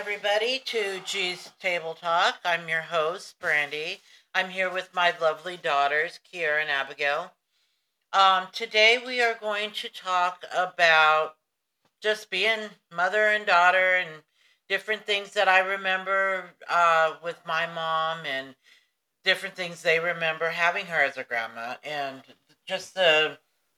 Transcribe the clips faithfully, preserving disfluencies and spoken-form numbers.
everybody, to G's Table Talk. I'm your host, Brandy. I'm here with my lovely daughters, Kiera and Abigail. Um, today we are going to talk about just being mother and daughter and different things that I remember uh, with my mom and different things they remember having her as a grandma and just the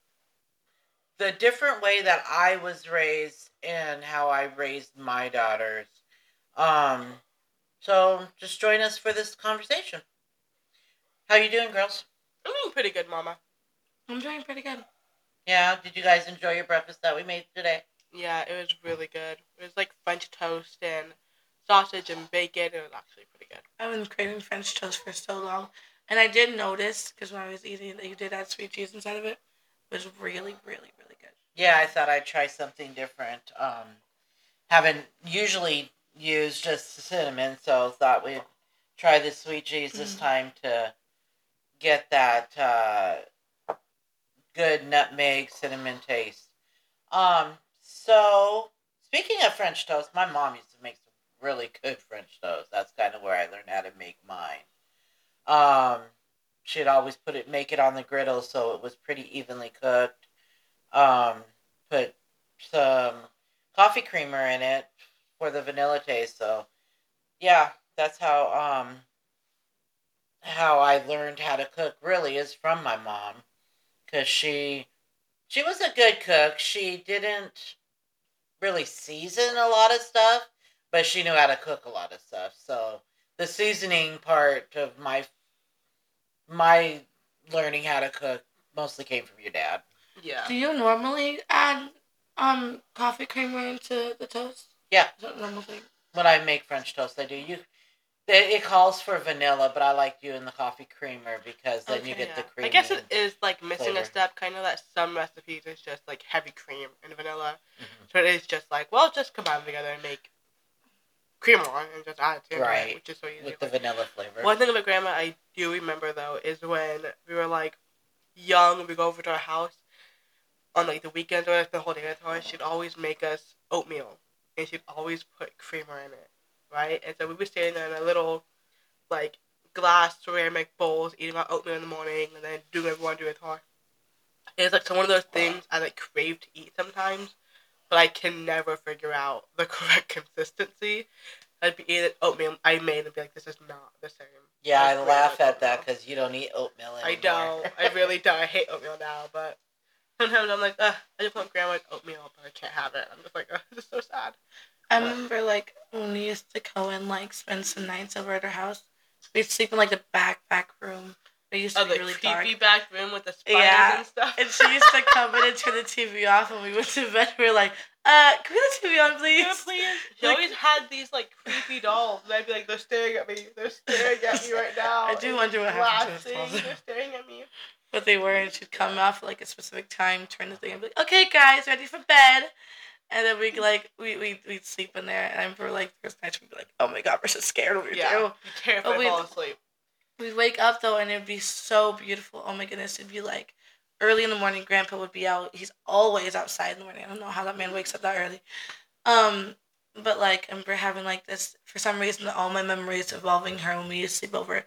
the different way that I was raised and how I raised my daughters. Um, so just join us for this conversation. How you doing, girls? I'm doing pretty good, Mama. I'm doing pretty good. Yeah, did you guys enjoy your breakfast that we made today? Yeah, it was really good. It was like French toast and sausage and bacon. It was actually pretty good. I've been craving French toast for so long. And I did notice, because when I was eating it, you did add sweet cheese inside of it. It was really, really, really good. Yeah, I thought I'd try something different. Um, haven't usually used just cinnamon, so thought we'd try the sweet cheese this Mm. time to get that uh, good nutmeg cinnamon taste. Um, so speaking of French toast, my mom used to make some really good French toast. That's kind of where I learned how to make mine. Um, she'd always put it, make it on the griddle so it was pretty evenly cooked. Um, put some coffee creamer in it for the vanilla taste. So yeah, that's how um how I learned how to cook. Really, is from my mom because she she was a good cook. She didn't really season a lot of stuff, but she knew how to cook a lot of stuff. So the seasoning part of my my learning how to cook mostly came from your dad. Yeah. Do you normally add um coffee creamer into the toast? Yeah. Is that a normal thing? When I make French toast, I do. You it, it calls for vanilla, but I like doing the coffee creamer because then you Okay, get the Yeah. cream. I guess it is like missing flavor. a step, kind of that some recipes is just like heavy cream and vanilla. Mhm. So it is just like, well, just combine them together and make cream on and just add it to Right. it, which is so easy. With the vanilla flavor. One thing about grandma I do remember though is when we were like young, we go over to our house on like the weekends or the whole day with her. She'd always make us oatmeal, and she'd always put creamer in it, right? And so we were sitting there in a little like glass ceramic bowls, eating our oatmeal in the morning, and then doing what we want to do with her. It's like some one of those things I like crave to eat sometimes, but I can never figure out the correct consistency. I'd be eating oatmeal I made and be like, this is not the same. Yeah, I as laugh grandma's at that oatmeal. because you don't eat oatmeal anymore. I don't. I really don't. I hate oatmeal now, but sometimes I'm like, ugh, I just want grandma's oatmeal, but I can't have it. I'm just like, ugh, this is so sad. I What? remember like when we used to go and like spend some nights over at her house. We'd sleep in like the back back room. It used to Oh, be the really creepy dark. back room with the spiders Yeah, and stuff. and she used to come in and turn the T V off when we went to bed. We were like, uh, can we turn the T V on, please? Yeah, please. She Like- always had these like creepy dolls, and I'd be like, they're staring at me. They're staring at me right now. I do and wonder what happened to those laughing. dolls. They're staring at me. But they were, and she'd come off like a specific time, turn the thing, and be like, okay, guys, ready for bed. And then we'd like, we, we, we'd sleep in there. And I remember like, the first night we'd be like, oh my god, we're so scared what we Yeah. do. Be terrified But to we- fall asleep. We'd wake up though, and it'd be so beautiful. Oh my goodness, it'd be like early in the morning. Grandpa would be out. He's always outside in the morning. I don't know how that man wakes up that early. Um, but like I remember having like this for some reason. All my memories involving her when we used to sleep over,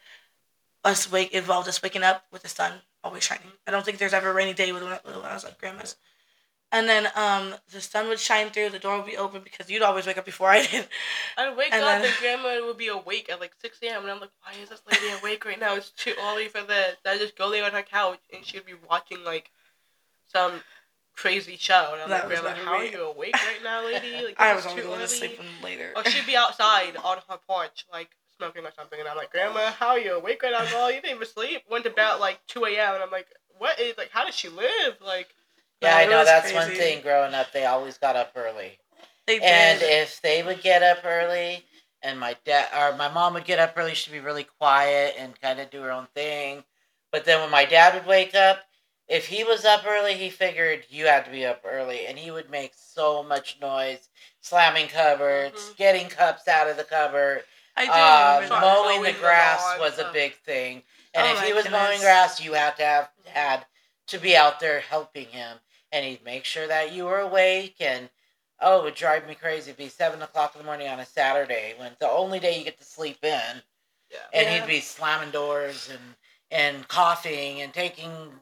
us wake involved us waking up with the sun always shining. I don't think there's ever a rainy day when I, when I was at grandma's. And then um, the sun would shine through. The door would be open because you'd always wake up before I did. I'd wake And up then- and grandma would be awake at like six a.m. and I'm like, why is this lady awake right now? It's too early for this. I'd just go there on her couch and she'd be watching like some crazy show. And I'm That like, was grandma, never how me. are you awake right now, lady? Like, I this was is only too going to early. sleep later. Or she'd be outside on her porch, like, smoking or something, and I'm like, grandma, how are you awake right now, girl? You didn't even sleep. Went to bed at, like, two a.m., and I'm like, what is, like, how does she live? Like, Yeah, No, I it know was that's one crazy. thing growing up. They always got up early. They And did. if they would get up early and my dad or my mom would get up early, she'd be really quiet and kind of do her own thing. But then when my dad would wake up, if he was up early, he figured you had to be up early, and he would make so much noise, slamming cupboards, Mhm. getting cups out of the cupboard. I do Uh, remember that. mowing the Mowing the grass lawn, was a uh. big thing, and Oh if my he was mowing goodness. grass, you had to have had to be out there helping him, and he'd make sure that you were awake, and Oh, it would drive me crazy. It'd be seven o'clock in the morning on a Saturday when it's the only day you get to sleep in, Yeah. and Yeah. he'd be slamming doors and and coughing and taking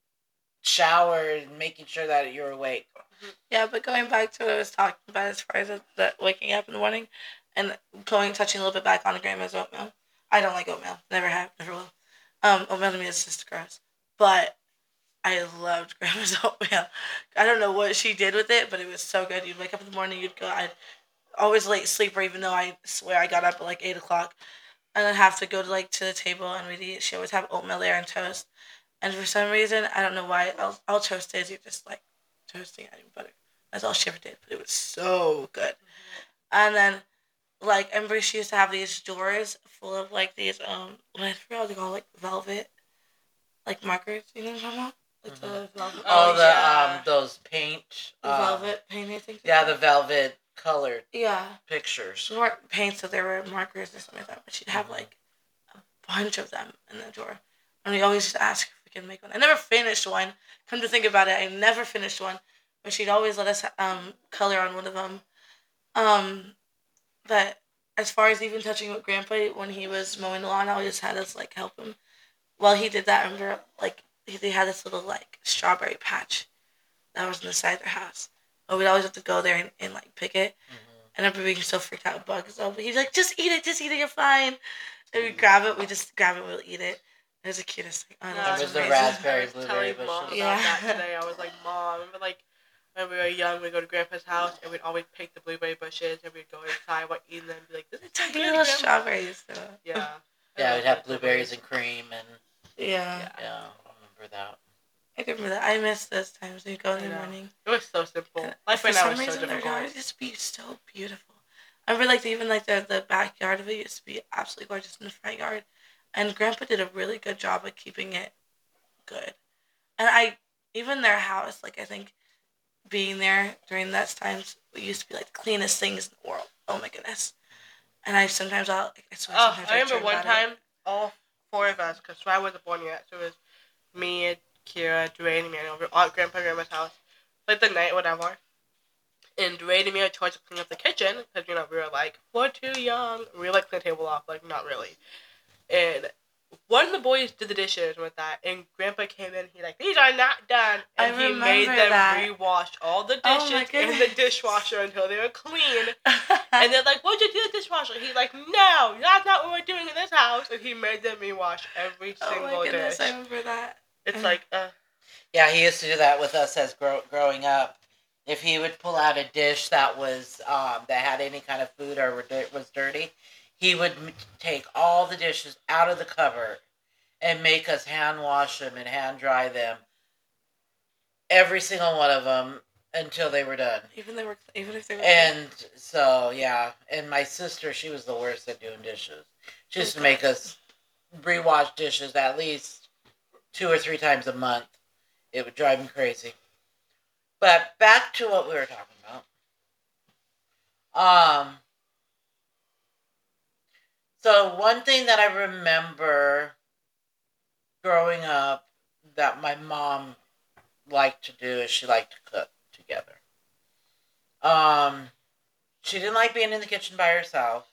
showers and making sure that you're awake. Yeah, but going back to what I was talking about as far as the, the waking up in the morning and going touching a little bit back on grandma's oatmeal. I don't like oatmeal. Never have, never will. Um, oatmeal to me is just gross. But I loved grandma's oatmeal. I don't know what she did with it, but it was so good. You'd wake up in the morning, you'd go. I'd always late sleeper, even though I swear I got up at like eight o'clock, and then have to go to like to the table and we'd eat. She always have oatmeal there and toast. And for some reason, I don't know why, I'll, I'll toast it. You're just like toasting, adding butter. That's all she ever did, but it was so good. And then, like, I remember she used to have these drawers full of like these um, I forgot what they call like velvet, like markers. You know what I'm talking about? Like Mhm. the velvet. Oh, Oh, the yeah. um those paint. The um, velvet painting things. Yeah, the velvet colored Yeah. pictures. They weren't paints, so they were markers or something like that. But she'd have Mhm. like a bunch of them in the drawer. And we always just ask if we can make one. I never finished one. Come to think about it, I never finished one. But she'd always let us um, color on one of them. Um, but as far as even touching with Grandpa when he was mowing the lawn, I always had us like help him. While he did that, I remember like they had this little like strawberry patch that was in the side of their house. But we'd always have to go there and, and like pick it. Mhm. And I remember being so freaked out with bugs. So, but he's like, just eat it, just eat it, you're fine. And we grab it, we just grab it, we'll eat it. It was the cutest thing. Oh, No, that It was was the amazing. raspberry, I was blueberry telling mom bushes. about Yeah. that today. I was like, Mom, remember like when we were young, we'd go to Grandpa's house and we'd always pick the blueberry bushes and we'd go inside while eating them and be like, this is so Tiny good, little Grandma. strawberries. So. Yeah. Yeah, I we'd love have blueberries blueberries. and cream and Yeah. Yeah. yeah, I remember that. I can remember that. I miss those times when you go in I the know. morning. It was so simple. And Life for right now some is so reason, their difficult. yard used to be so beautiful. I remember like even like the, the backyard of it used to be absolutely gorgeous in the front yard. And Grandpa did a really good job of keeping it good. And I, even their house, like I think being there during those times, it used to be like the cleanest things in the world. Oh my goodness. And I sometimes I'll, I swear Oh, sometimes I remember dream one about time, it. all four of us, because I wasn't born yet, so it was me, Kira, Dwayne, and Emmanuel. We were all at Grandpa and Grandma's house, like the night, whatever. And Dwayne and Emmanuel tried to clean up the kitchen, because, you know, we were like, we're too young. We were like, clean the table off, like, not really. And one of the boys did the dishes with that, and Grandpa came in, he like, these are not done. And I he made remember them that. rewash all the Oh my dishes in the goodness. dishwasher until they were clean. And they're like, what'd you do with the dishwasher? He's like, no, that's not what we're doing in this house. And he made them rewash every Oh single my goodness, dish. I remember that. It's like, uh, Yeah, he used to do that with us as grow- growing up. If he would pull out a dish that was um, that had any kind of food or were di- was dirty, he would m- take all the dishes out of the cupboard and make us hand wash them and hand dry them, every single one of them until they were done. Even they were, even if they were. And so yeah, and my sister, she was the worst at doing dishes. She used to make us rewash dishes at least two or three times a month. It would drive me crazy. But back to what we were talking about. Um, so one thing that I remember growing up that my mom liked to do is she liked to cook together. Um, she didn't like being in the kitchen by herself.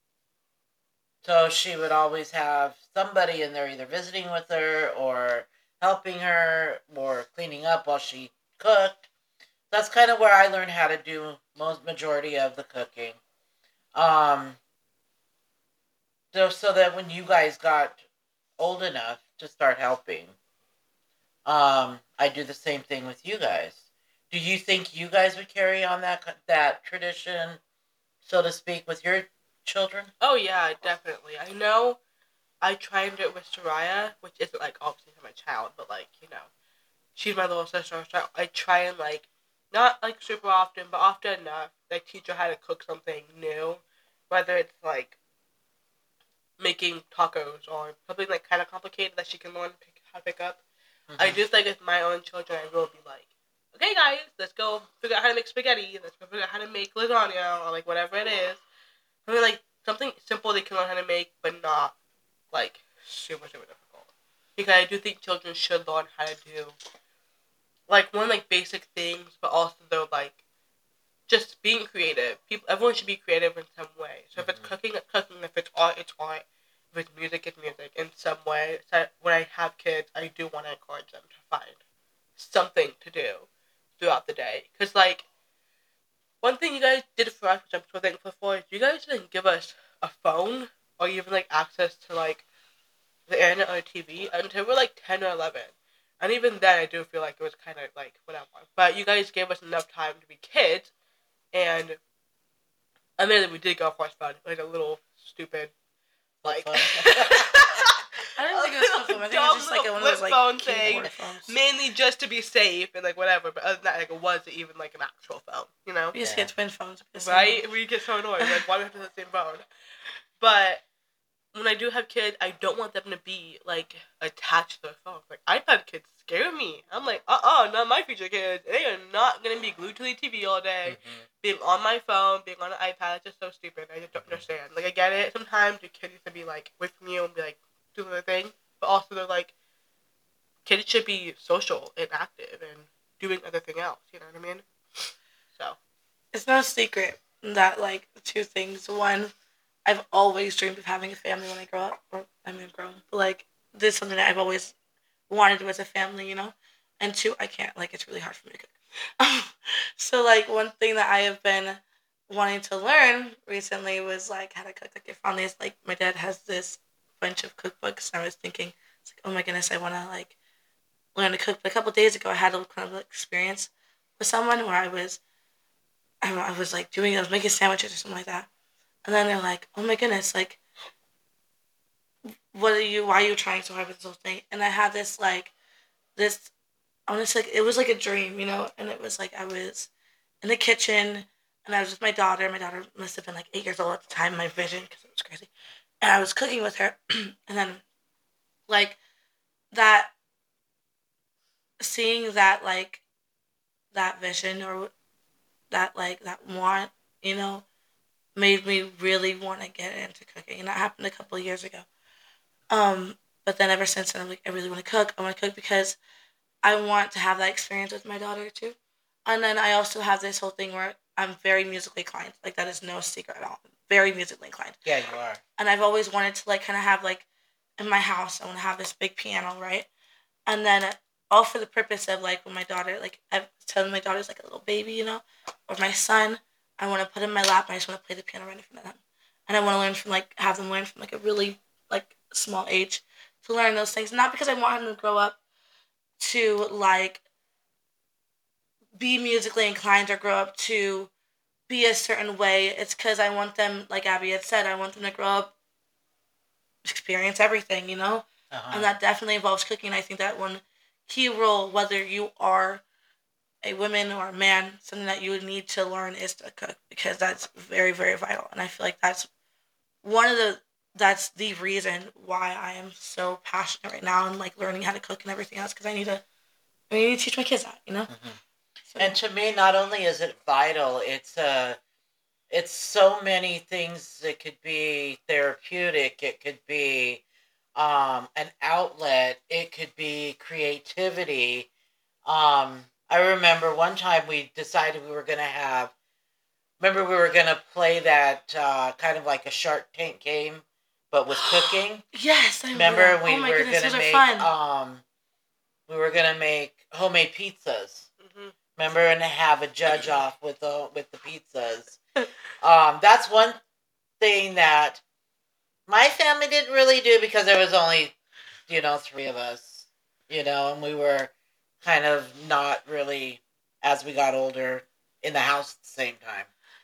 So she would always have somebody in there either visiting with her or helping her or cleaning up while she cooked. That's kind of where I learned how to do most majority of the cooking. Um, so, so that when you guys got old enough to start helping, um, I do the same thing with you guys. Do you think you guys would carry on that that tradition, so to speak, with your children? oh yeah, definitely. I know I try and do it with Soraya, which isn't like obviously my child, but like, you know, she's my little sister, so I try and like, not like super often, but often enough, like teach her how to cook something new, whether it's like making tacos or something like kind of complicated that she can learn to pick, how to pick up. Mm-hmm. I just like with my own children, I will be like, okay guys, let's go figure out how to make spaghetti, let's go figure out how to make lasagna, or like whatever it is. I mean, like something simple they can learn how to make, but not like super super difficult. Because I do think children should learn how to do like one like basic things, but also though like just being creative. People, everyone should be creative in some way. So if it's Mhm. cooking, it's cooking. If it's art, it's art. If it's music, it's music. In some way. So when I have kids, I do want to encourage them to find something to do throughout the day. Because, like, one thing you guys did for us, which I'm so thankful for, is you guys didn't give us a phone or even, like, access to, like, the internet or T V until we were, like, ten or eleven. And even then, I do feel like it was kind of, like, whatever. But you guys gave us enough time to be kids, and admittedly, we did go for fun, like a little stupid, like. Flip I didn't think it was flip phone. I think it was just like a, one of those like phone keyboard thing, phones. mainly just to be safe and like whatever. But other than that, like it wasn't even like an actual phone, you know? We just Yeah. get twin phones. Right? We get so annoyed. Like, why do we have to have the same phone? But when I do have kids, I don't want them to be like attached to their phone. Like iPad kids scare me. I'm like, uh uh not my future kids. They are not gonna be glued to the T V all day, Mhm. being on my phone, being on an iPad. It's just so stupid. I just don't Mhm. understand. Like I get it. Sometimes your kids need to be like away from you and be like doing their thing, but also they're like kids should be social and active and doing other thing else. You know what I mean? So It's no secret that like two things. One, I've always dreamed of having a family when I grow up. Or I mean, grown, but like this is something that I've always wanted to as a family, you know. And two, I can't. Like it's really hard for me to cook. So like one thing that I have been wanting to learn recently was like how to cook. Like I found this. Like my dad has this bunch of cookbooks, and I was thinking, it's like, oh my goodness, I want to like learn to cook. But a couple of days ago, I had a kind of experience with someone where I was, I, I was like doing, I was making sandwiches or something like that, and then they're like, oh my goodness, like, what are you? Why are you trying so hard with this whole thing? And I had this like this. Honestly, like, it was like a dream, you know. And it was like I was in the kitchen, and I was with my daughter. My daughter must have been like eight years old at the time. My vision, because it was crazy, and I was cooking with her, and then like that, seeing that like that vision or that like that want, you know, made me really want to get into cooking, and that happened a couple of years ago. Um, but then ever since then, I'm like, I really want to cook. I want to cook because I want to have that experience with my daughter too. And then I also have this whole thing where I'm very musically inclined. Like that is no secret at all. Very musically inclined. Yeah, you are. And I've always wanted to like kind of have like in my house, I want to have this big piano, right? And then all for the purpose of like when my daughter, like I was telling my daughter's like a little baby, you know, or my son, I want to put him in my lap and I just want to play the piano right in front of them. And I want to learn from like have them learn from like a really like small age to learn those things. Not because I want him to grow up to like be musically inclined or grow up to be a certain way. It's because I want them, like Abby had said, I want them to grow up, experience everything, you know? Uh-huh. And that definitely involves cooking. I think that one key role, whether you are a woman or a man, something that you would need to learn is to cook because that's very, very vital. And I feel like that's one of the, that's the reason why I am so passionate right now and like learning how to cook and everything else because I need to, I need to teach my kids that, you know? Mhm. So, And to me, not only is it vital, it's uh, it's so many things. It could be therapeutic. It could be um, an outlet. It could be creativity. Um, I remember one time we decided we were going to have. Remember, we were going to play that uh, kind of like a Shark Tank game, but with cooking. yes, I Remember, remember. we Oh my were goodness, going those to are make. fun. Um, we were going to make homemade pizzas. mm-hmm. Remember, and have a judge off with the with the pizzas. Um, that's one thing that my family didn't really do because there was only, you know, three of us, you know, and we were kind of not really as we got older in the house at the same time.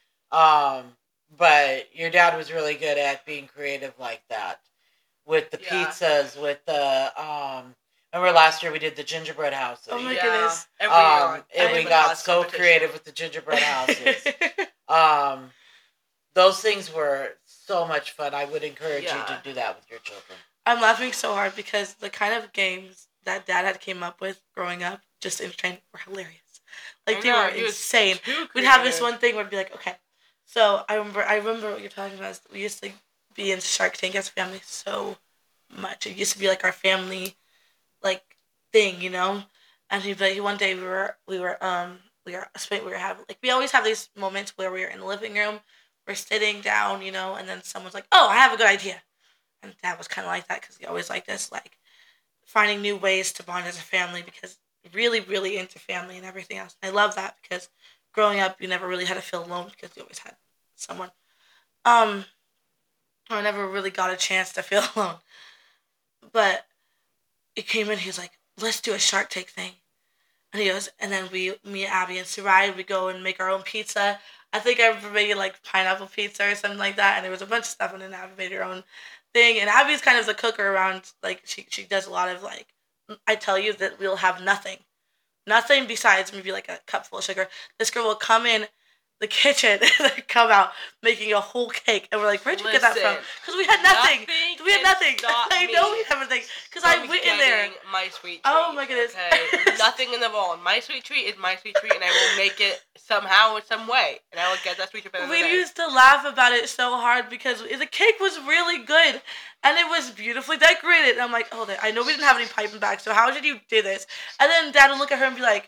Um, but your dad was really good at being creative like that with the Yeah. pizzas, with the um. Remember last year we did the gingerbread houses. Oh my yeah. goodness. Every year Um, on- and we Every got house so competition. creative with the gingerbread houses. um, those things were so much fun. I would encourage Yeah. you to do that with your children. I'm laughing so hard because the kind of games that Dad had came up with growing up, just in train, were hilarious. Like I they know, were he was insane. too We'd have this creative. one thing where it'd be like, okay, so I remember, I remember what you're talking about. We used to be in Shark Tank as a family so much. It used to be like our family, like thing, you know. And he, but one day we were, we were, um, we are we were having like we always have these moments where we're in the living room, we're sitting down, you know, and then someone's like, "Oh, I have a good idea," and Dad was kind of like that because he always liked us like finding new ways to bond as a family because really, really into family and everything else. I love that because growing up, you never really had to feel alone because you always had someone. Um, I never really got a chance to feel alone. But he came in, he was like, let's do a Shark Tank thing. And he goes, and then we, me, Abby, and Sarai, we go and make our own pizza. I think I made like pineapple pizza or something like that, and there was a bunch of stuff, and then Abby made her own thing. And Abby's kind of the cooker around, like she she does a lot of like, I tell you that we'll have nothing, nothing besides maybe like a cup full of sugar. This girl will come in the kitchen and come out making a whole cake, and we're like, where'd you Listen, get that from? Because we had nothing. nothing We had nothing. stop I know me we have nothing because I from went in there. getting my sweet treat. Oh my goodness. Okay, nothing in the bowl. My sweet treat is my sweet treat, and I will make it somehow in some way, and I will get that sweet treat. By the We day. used to laugh about it so hard because the cake was really good and it was beautifully decorated. And I'm like, hold it. I know we didn't have any piping back, so how did you do this? And then Dad would look at her and be like,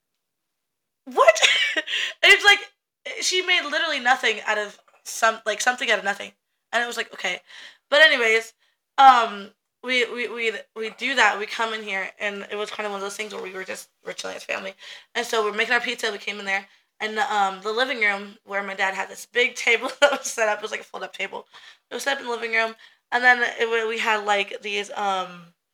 what? And it's like, she made literally nothing out of some, like something out of nothing. And it was like, okay. But anyways, um, we, we, we, we do that. We come in here and it was kind of one of those things where we were just, we're chilling as family. And so we're making our pizza. We came in there. And um, the living room where my dad had this big table that was set up, it was like a fold-up table. It was set up in the living room, and then it, we had like these. Um,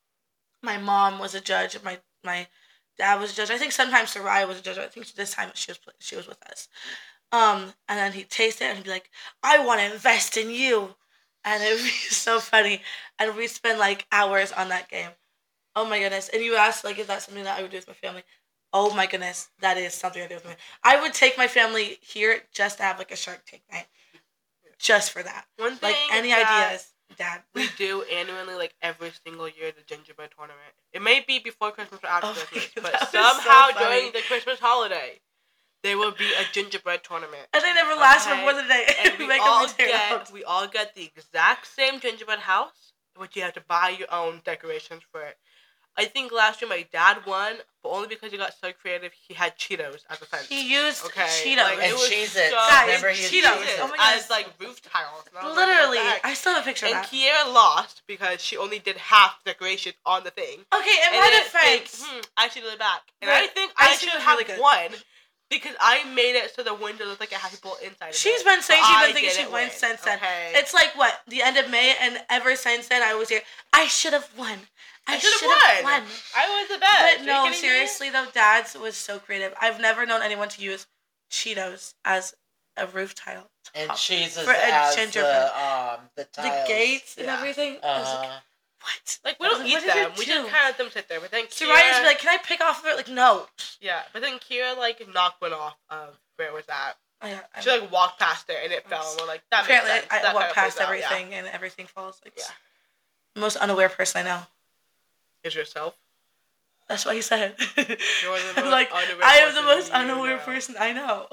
my mom was a judge. My my dad was a judge. I think sometimes Sarai was a judge. I think this time she was she was with us. Um, and then he'd taste it and he'd be like, "I want to invest in you," and it would be so funny. And we'd spend like hours on that game. Oh my goodness! And you asked like, is that something that I would do with my family? Oh my goodness, that is something I do with my. I would take my family here just to have like a Shark Tank night, just for that. One thing Like any that ideas, Dad? we do annually, like every single year, the gingerbread tournament. It may be before Christmas or after Oh my Christmas, God, but that was so somehow funny. during the Christmas holiday, there will be a gingerbread tournament. And they never last Okay. for more than a day. And we Make all them tear get out. we all get the exact same gingerbread house, but you have to buy your own decorations for it. I think last year my dad won, but only because he got so creative. He had Cheetos as a fence. He used Okay, Cheetos. like, And it was Cheez-Its. so Guys, Remember he used Cheetos. Cheez-Its. Oh my goodness. as like roof tiles. And I was like, Literally, what the heck? I still have a picture of And that. Kiera lost because she only did half the decoration on the thing. Okay, in And my then think, defense, hmm, I should do it back. And Right. I think I I see should was have really good. won because I made it so the window looked like it had people inside of she's it. been saying But she's I been thinking she didn't won win, since then. okay? It's like what the end of May, and ever since then, I always hear, "I should have won. I, I should should have have won." won. I was the best. Are But you no, kidding me? seriously though, Dad's was so creative. I've never known anyone to use Cheetos as a roof tile. And top. cheeses For a as gingerbread. the um the The tiles. gates and Yeah. everything. I was like, Uh, what? Like we I was don't like, what eat did you them. We do? just kind of let them sit there. But then So Kira, Ryan's be like, can I pick off of it? Like, no. yeah. But then Kira like knocked one off of where it was at. I, I, She like walked past it and it fell. And we're like, that apparently, makes sense. I That walk kinda past plays out, yeah. everything and everything falls. Like, Yeah. the most unaware person I know. Is yourself? That's what he said. You're the most like, unaware I am the person most you unaware know. person I know.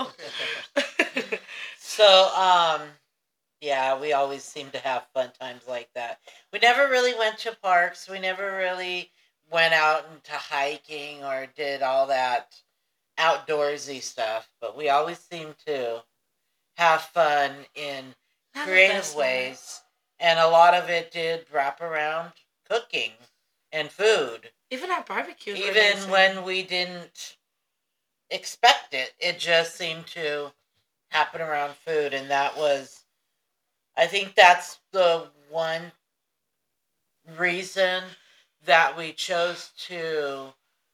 so um yeah, we always seem to have fun times like that. We never really went to parks. We never really went out into hiking or did all that outdoorsy stuff. But we always seemed to have fun in Have the creative best ways. And a lot of it did wrap around cooking and food. Even our barbecues. were Even amazing. when we didn't expect it, it just seemed to happen around food. And that was, I think that's the one reason that we chose to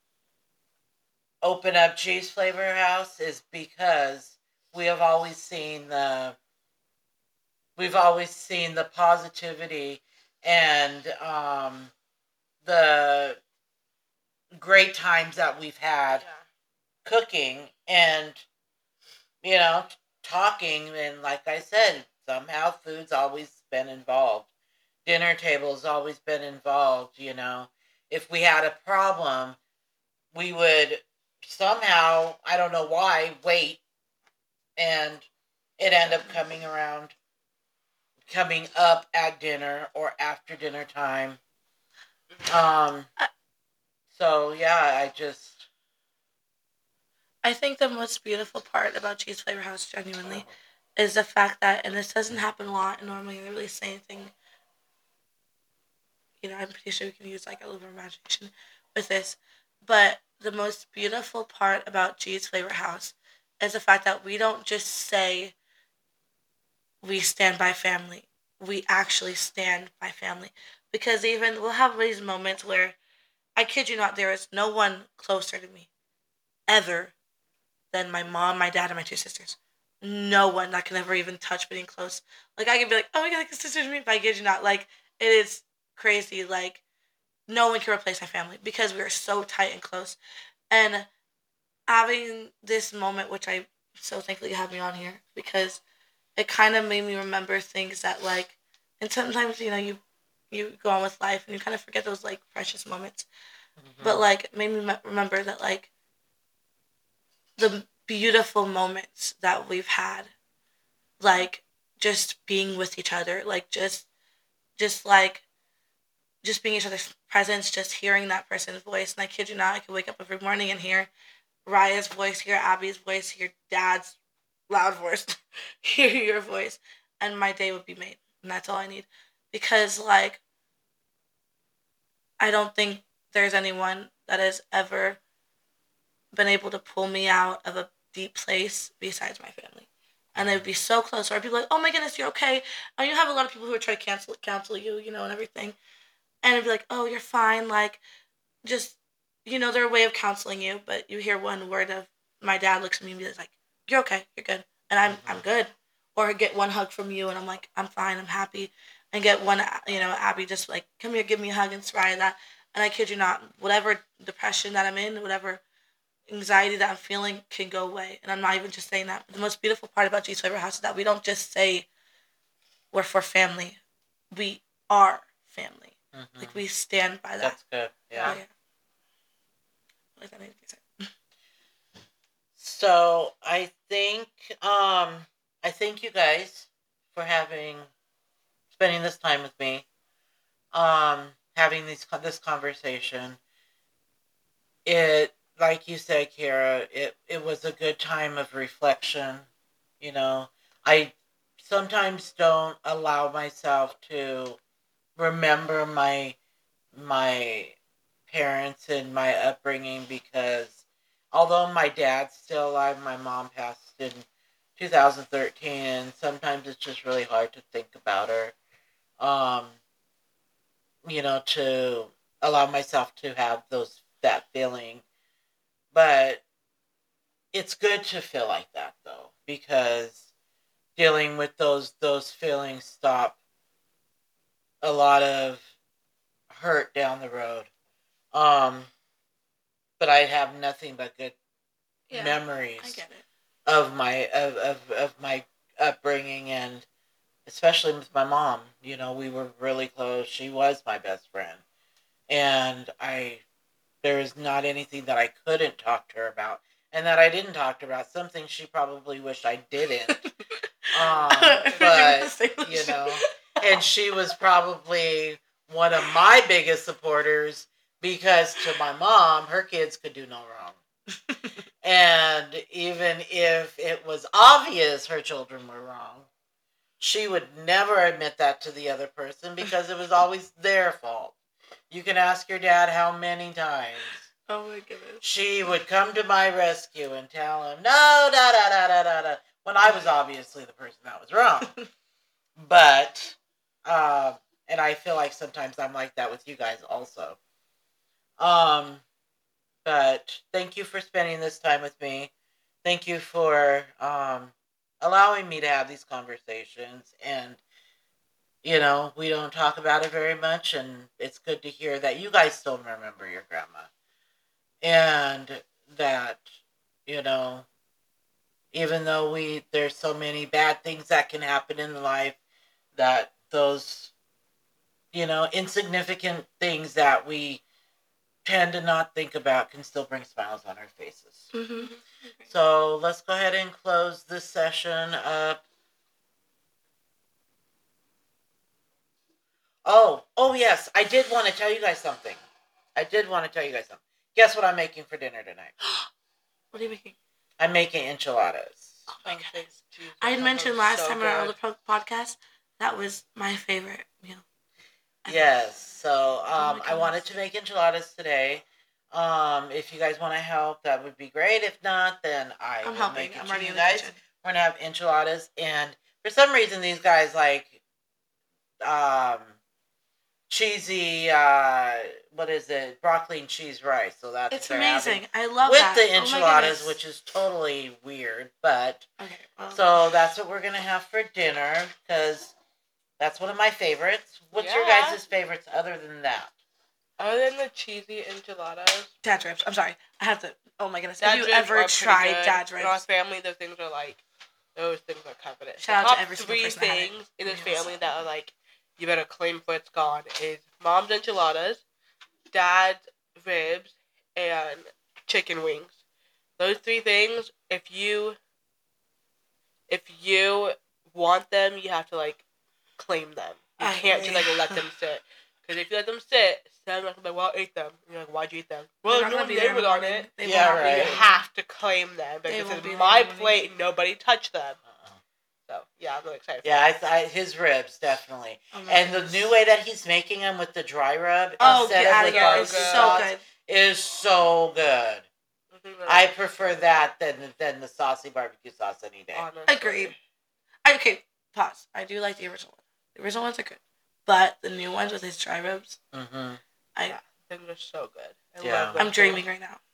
open up Cheese Flavor House is because we have always seen the we've always seen the positivity and um, the great times that we've had Yeah. cooking and, you know, talking. And like I said, somehow food's always been involved. Dinner table's always been involved, you know. If we had a problem, we would somehow, I don't know why, wait. And it end up coming around, coming up at dinner or after dinner time. Um, so, yeah, I just... I think the most beautiful part about G's Flavor House, genuinely, is the fact that, and this doesn't happen a lot, and normally they really say anything, you know, I'm pretty sure we can use like a little imagination with this, but the most beautiful part about G's Flavor House is the fact that we don't just say we stand by family. We actually stand by family. Because even we'll have these moments where, I kid you not, there is no one closer to me ever than my mom, my dad, and my two sisters. No one that can ever even touch being close. Like, I can be like, oh my god, like a sister to me, but I kid you not. Like, it is crazy. Like, no one can replace my family because we are so tight and close. And having this moment, which I so thankfully you have me on here, because it kind of made me remember things that, like, and sometimes, you know, you you go on with life and you kind of forget those, like, precious moments. Mm-hmm. But, like, it made me me- remember that, like, the beautiful moments that we've had, like, just being with each other, like, just, just, like, just being each other's presence, just hearing that person's voice. And I kid you not, I could wake up every morning and hear Raya's voice, hear Abby's voice, hear Dad's loud voice, hear your voice, and my day would be made. And that's all I need. Because, like, I don't think there's anyone that has ever been able to pull me out of a deep place besides my family. And they would be so close. Or I'd be like, oh my goodness, you're okay. And you have a lot of people who are trying to cancel counsel you, you know, and everything. And I'd be like, oh, you're fine. Like, just, you know, their way of counseling you. But you hear one word of, my dad looks at me and be like, you're okay, you're good. And I'm, Mm-hmm. I'm good. Or get one hug from you and I'm like, I'm fine, I'm happy. And get one, you know, Abby just like, come here, give me a hug and try that. And I kid you not, whatever depression that I'm in, whatever anxiety that I'm feeling can go away. And I'm not even just saying that. But the most beautiful part about G's Flavor House is that we don't just say we're for family. We are family. Mm-hmm. Like, we stand by that. That's good. Yeah. Oh, yeah. Like, that made me say. So I think um I thank you guys for having spending this time with me. Um having these this conversation. It, like you said, Kara, it it was a good time of reflection. You know, I sometimes don't allow myself to remember my my parents and my upbringing because although my dad's still alive, my mom passed in two thousand thirteen, and sometimes it's just really hard to think about her. Um, you know, to allow myself to have those that feeling, but it's good to feel like that though because dealing with those those feelings stop a lot of hurt down the road. Um, but I have nothing but good Yeah, I memories get it. of my of, of, of my upbringing and especially with my mom. You know, we were really close. She was my best friend. And I there is not anything that I couldn't talk to her about. And that I didn't talk to her about. Some things she probably wished I didn't. Um, but you know, and she was probably one of my biggest supporters because to my mom, her kids could do no wrong. And even if it was obvious her children were wrong, she would never admit that to the other person because it was always their fault. You can ask your dad how many times. Oh my goodness. She would come to my rescue and tell him, no, da da da da da da, when I was obviously the person that was wrong. But, um, and I feel like sometimes I'm like that with you guys also. Um, but thank you for spending this time with me. Thank you for um, allowing me to have these conversations. And, you know, we don't talk about it very much. And it's good to hear that you guys still remember your grandma. And that, you know, even though we there's so many bad things that can happen in life, that those, you know, insignificant things that we tend to not think about can still bring smiles on our faces. Mm-hmm. So let's go ahead and close this session up. Oh, oh yes, I did want to tell you guys something. I did want to tell you guys something. Guess what I'm making for dinner tonight? What are you making? I'm making enchiladas. Oh my Um, goodness. thanks, Jesus. I had That mentioned sounds last so time on our good. other po- podcast that was my favorite meal. ever. Yes. So Oh um, my I wanted goodness. to make enchiladas today. Um, if you guys want to help, that would be great. If not, then I I'm will helping. make it I'm to already you in the guys. kitchen. We're gonna have enchiladas, and for some reason, these guys like um cheesy. Uh, what is it? Broccoli and cheese rice. So that's It's what they're having amazing. I love with that. the Oh my enchiladas, goodness. which is totally weird. But Okay. Well, so that's what we're gonna have for dinner because that's one of my favorites. What's your Yeah. guys' favorites other than that? Other than the cheesy enchiladas, dad ribs. I'm sorry. I have to. Oh my goodness. dad Have you ribs ever are pretty tried good. dad's In our ribs? family, those things are like, those things are coveted. Shout the out to top every single three person that had it. things in this Yes. family that are like, you better claim for it's gone is mom's enchiladas, dad's ribs, and chicken wings. Those three things, if you, if you want them, you have to like claim them. You I can't just like agree. let them sit. Because if you let them sit, Sam's not gonna be like, well, I ate them. And you're like, why'd you eat them? They're Well, not no gonna be name there in was the on morning. it. They Yeah, will not be right. there You in the have to claim them. They Because won't this be is there my in the morning. plate and nobody touched them. Uh-uh. So, yeah, I'm really excited for Yeah, that. I, I, his ribs definitely, Oh my and the goodness. new way that he's making them with the dry rub Oh, instead get of out of with here! barbecue It's good. so sauce good. is so good. Mhm, really I good. prefer that than than the saucy barbecue sauce any day. Honestly. Agreed. I, okay, pause. I do like the original one. The original ones are good, but the new ones with his dry ribs, Mm-hmm. I Yeah, things are so good. I Yeah. love those I'm things. dreaming right now.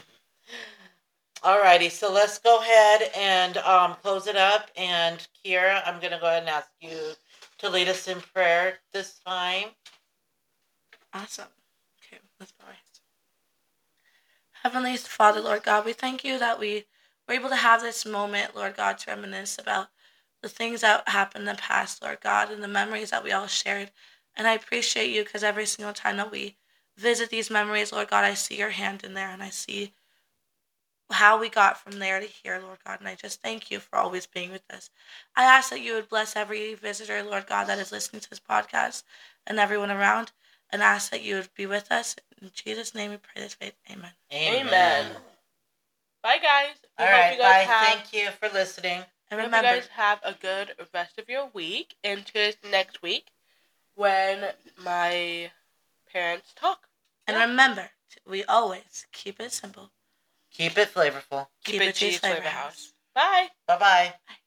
Alrighty, so let's go ahead and um, close it up. And Kiera, I'm gonna go ahead and ask you to lead us in prayer this time. Awesome. Okay, let's bow our heads. Heavenly Father, Lord God, we thank you that we were able to have this moment, Lord God, to reminisce about the things that happened in the past, Lord God, and the memories that we all shared. And I appreciate you because every single time that we visit these memories, Lord God, I see your hand in there and I see how we got from there to here, Lord God. And I just thank you for always being with us. I ask that you would bless every visitor, Lord God, that is listening to this podcast and everyone around, and ask that you would be with us. In Jesus' name we pray this faith. Amen. Amen. Amen. Bye, guys. We All hope right, you guys bye. have. Thank you for listening. And We hope you remember, guys have a good rest of your week. And tune next week when my parents talk. and Yeah. remember, we always keep it simple. Keep it flavorful. Keep, it G's Flavor House. Bye. Bye bye. Bye.